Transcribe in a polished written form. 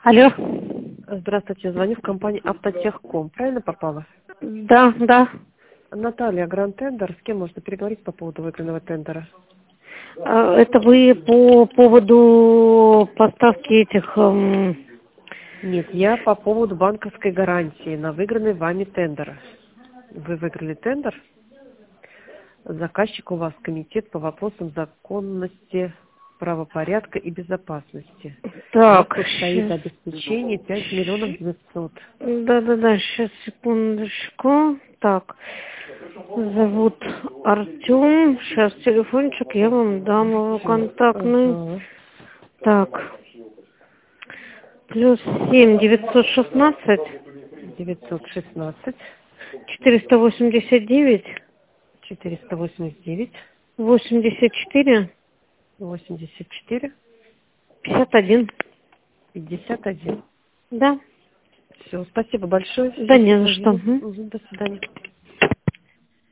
Алло. Здравствуйте, звоню в компанию Автотехком. Правильно попала? Да, да. Наталья, Гранд Тендер. С кем можно переговорить по поводу выигранного тендера? Это вы по поводу поставки этих... Нет, я по поводу банковской гарантии на выигранный вами тендер. Вы выиграли тендер. Заказчик у вас комитет по вопросам законности, правопорядка и безопасности. У вас Так, тут стоит сейчас. обеспечение 5 миллионов 900. Да, сейчас, секундочку. Так, зовут Артем. Сейчас телефончик я вам дам его Всё. контактный. Ага. Так, +7 916 916 489 489 84 84 51. 51. Да, Все, спасибо большое. да Сейчас не за что. проверю. До свидания.